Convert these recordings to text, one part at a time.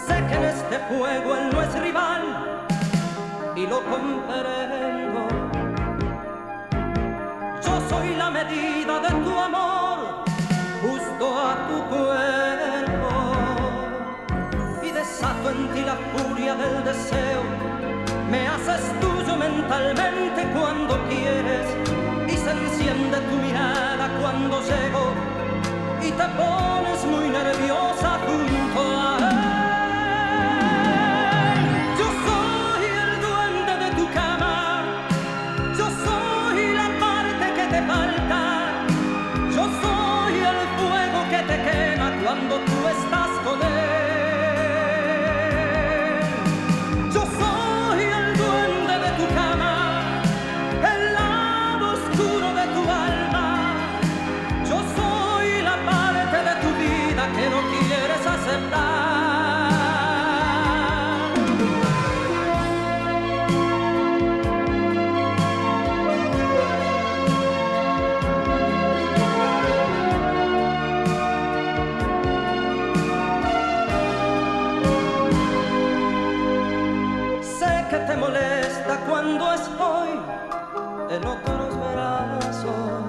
Sé que en este juego él no es rival y lo comprendo. Yo soy la medida de tu amor, justo a tu cuerpo, y desato en ti la furia del deseo. Me haces tuyo mentalmente cuando quieres, y se enciende tu mirada cuando llego, y te pones muy nerviosa junto a él. Yo soy el duende de tu cama, yo soy la parte que te falta, yo soy el fuego que te quema cuando tú estás con él. Yo soy el duende de tu cama, el lado oscuro de tu alma, yo soy la parte de tu vida que no quieres aceptar. Sé que te molesta cuando estoy en otros brazos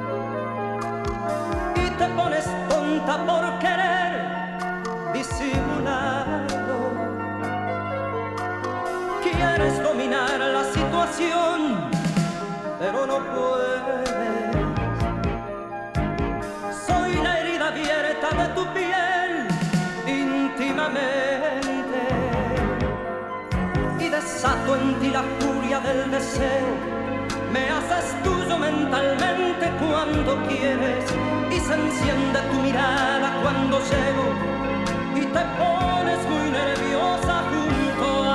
y te pones tonta por querer disimularlo. Quieres dominar la situación, pero no puedes. Soy la herida abierta de tu piel íntimamente, y desato en ti la furia del deseo. Me haces tuyo mentalmente cuando quieres, y se enciende tu mirada cuando llego, y te pones muy nerviosa junto a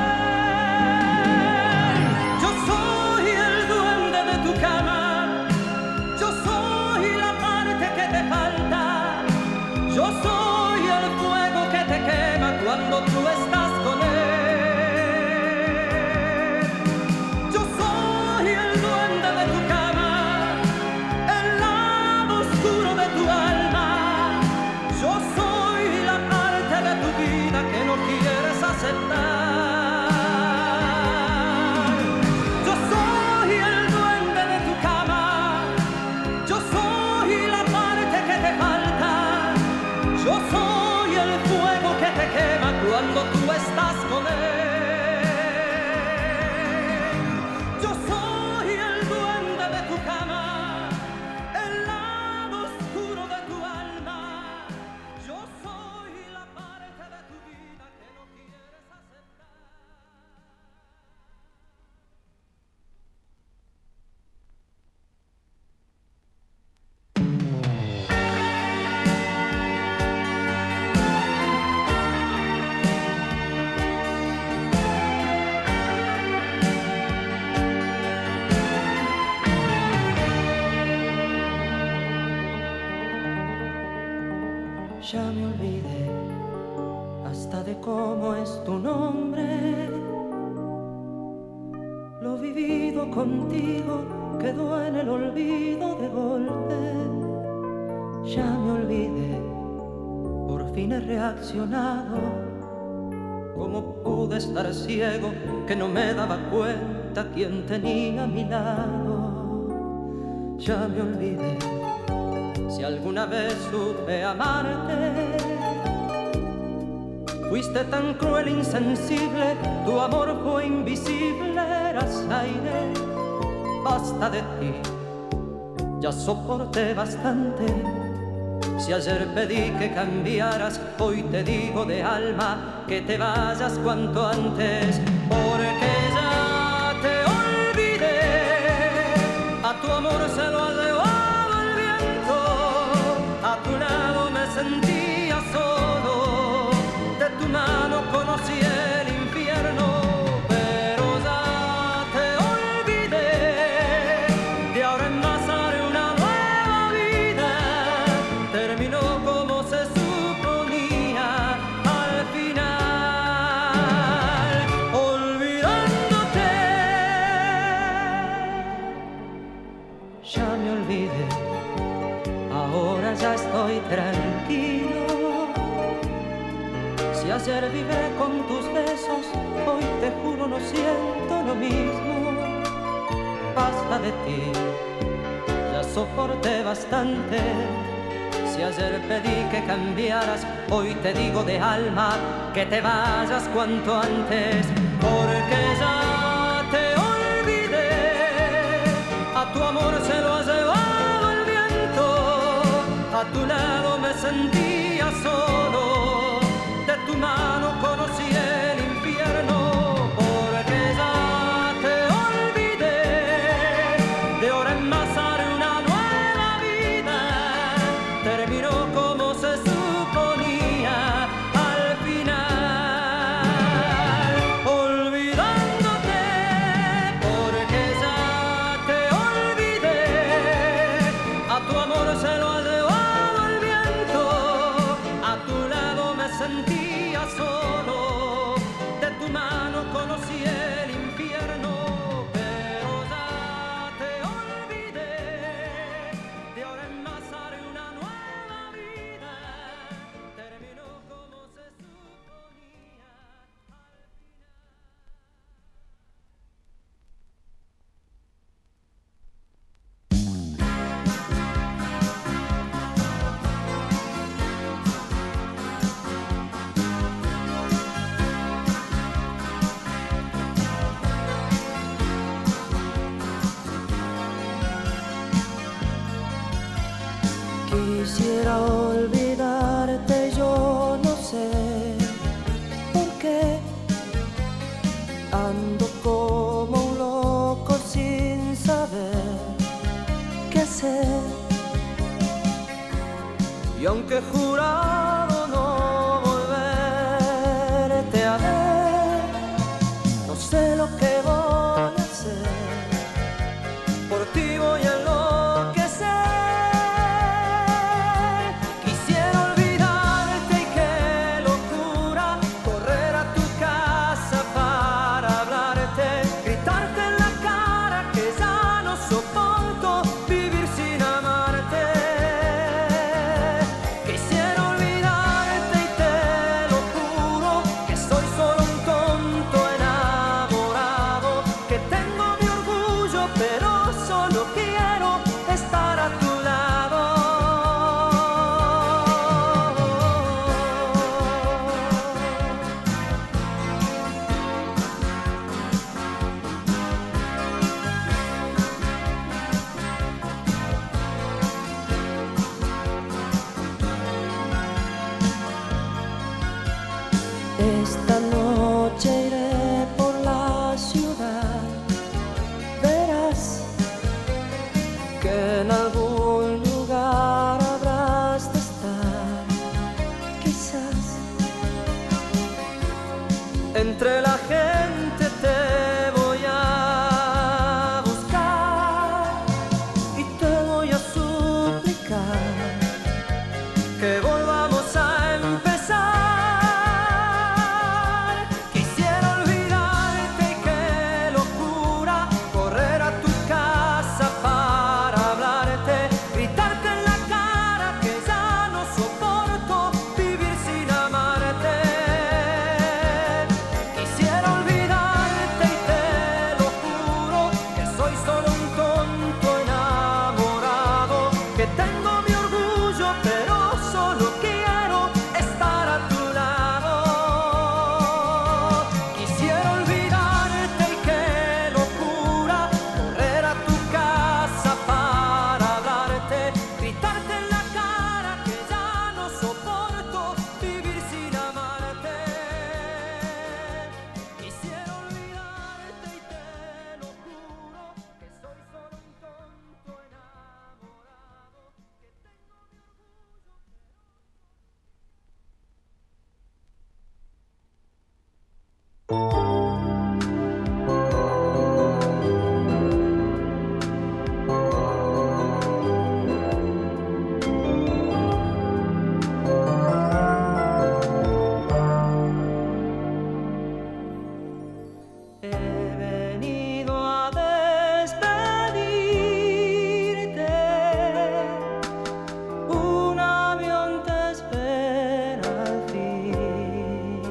él. Yo soy el duende de tu cama, yo soy la parte que te falta, yo soy el fuego que te quema cuando tú estás con él. Yo soy el duende de tu cama, el lado oscuro de tu alma, yo soy la parte de tu vida que no quieres aceptar. Yo soy el duende de tu cama, yo soy la parte que te falta, yo soy el fuego que te quema cuando tú estás con él. Yo soy el duende de tu cama, el lado oscuro de tu alma, yo soy la parte de tu vida que no quieres aceptar. Ya me olvidé hasta de cómo es tu nombre. Lo vivido contigo quedó en el olvido de golpe. Ya me olvidé, por fin he reaccionado. ¿Cómo pude estar ciego que no me daba cuenta quién tenía a mi lado? Ya me olvidé si alguna vez supe amarte. Fuiste tan cruel, insensible, tu amor fue invisible, eras aire. Basta de ti, ya soporté bastante. Si ayer pedí que cambiaras, hoy te digo de alma que te vayas cuanto antes, porque ya te olvidé. A tu amor se lo ha llevado el viento, a tu lado me sentía solo, de tu mano conocí el infierno, pero ya te olvidé. De ahora en más haré una nueva vida, terminó como se suponía al final, olvidándote. Ya me Si ayer vibré con tus besos, hoy te juro no siento lo mismo. Basta de ti, ya soporté bastante. Si ayer pedí que cambiaras, hoy te digo de alma que te vayas cuanto antes, porque ya te olvidé. A tu amor se lo ha llevado el viento, a tu lado me sentía solo, de tu mano conocí el infierno, porque ya te olvidé. De ahora en más haré una nueva vida, terminó como se suponía al final, olvidándote, porque ya te olvidé. A tu amor se lo ha llevado el viento, a tu lado me sentía solo, de tu mano conocí el infierno, pero ya te olvidé. De ahora en más haré una nueva vida, terminó como se suponía al final. Quisiera olvidarte, yo no sé por qué ando como un loco sin saber qué hacer. Y aunque he jurado no volverte a ver, no sé lo que voy a hacer. Por ti voy a enloquecer. Quisiera olvidarte y qué locura correr a tu casa para hablarte, gritarte en la cara que ya no soporto vivir sin amarte. Quisiera olvidarte y te lo juro que soy solo un tonto enamorado, que tengo mi orgullo pero solo quiero estar a tu lado. Esta noche iré por la ciudad, verás que en algún lugar habrás de estar, quizás entre la gente te voy a buscar y te voy a suplicar que volvamos a empezar. Quisiera olvidarte y qué locura correr a tu casa para hablarte, gritarte en la cara que ya no soporto vivir sin amarte. Quisiera olvidarte y te lo juro que soy solo un tonto enamorado, que tengo mi orgullo pero solo quiero estar a tu lado. Quisiera olvidarte y qué locura correr a tu casa para hablarte, gritarte en la cara que ya no soporto vivir sin amarte. Quisiera olvidarte y te lo juro que soy solo un tonto enamorado, que tengo mi orgullo. He venido a despedirte, un avión te espera al fin.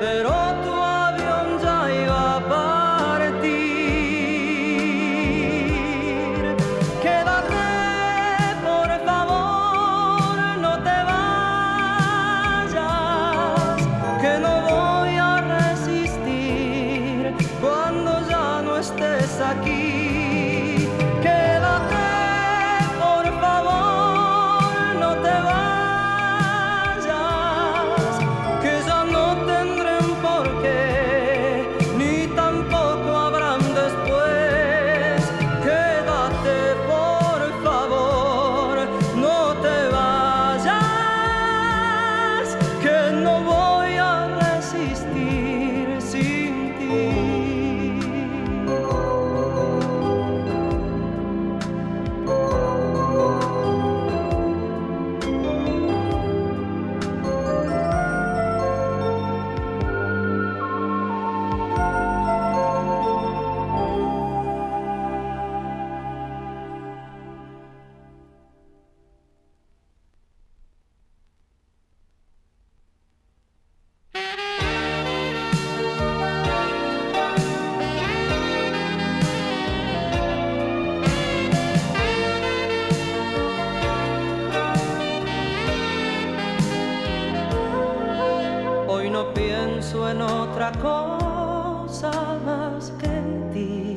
pero tu avión ya iba a partir. Quédate, por favor, no te vayas, que no voy a resistir cuando ya no estés aquí. Quédate, por favor, no te vayas, que ya no tendrán por qué, ni tampoco habrán después. Quédate, por favor, no te vayas, que no voy a resistir sin ti. Hoy no pienso en otra cosa más que en ti.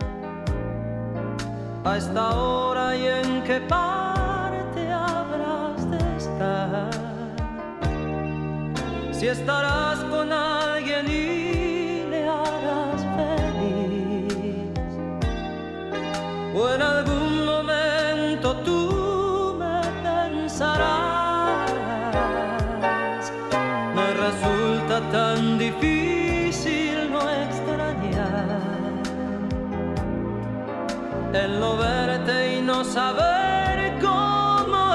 A esta hora y en qué parte habrás de estar. Si estarás con alguien y le harás feliz, o en algún momento tú me pensarás. Me resulta tan difícil no extrañar el no verte y no saber cómo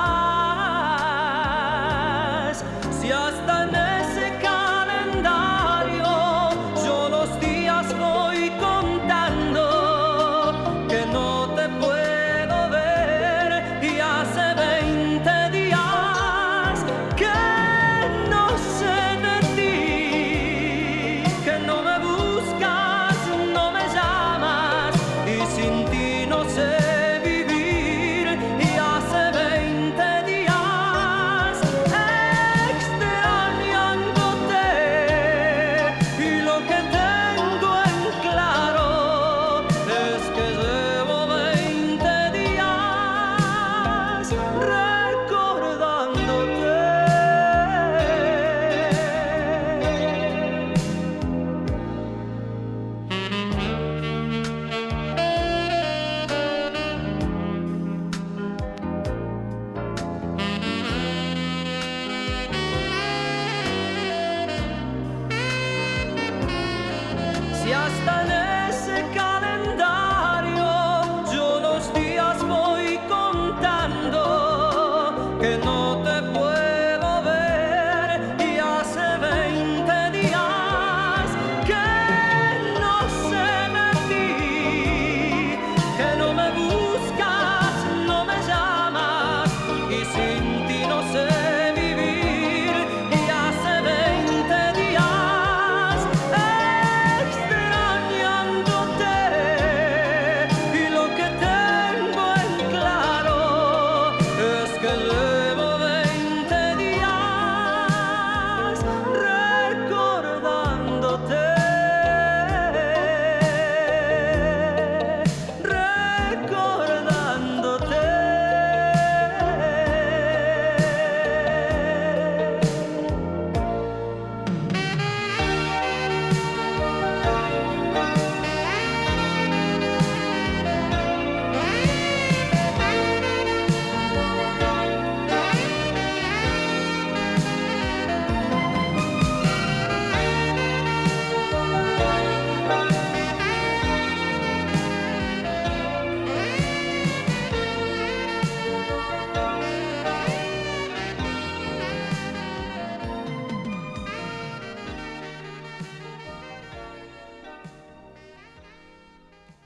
estás. Si hasta en ese calendario yo los días voy contando, que no te puedo ver, y hace 20 días que no sé de ti, que no me buscas, no me llamas, y sin ti no sé vivir. Y hace 20 días extrañándote, y lo que tengo en claro es que llevo 20 días recordándote. Si hasta en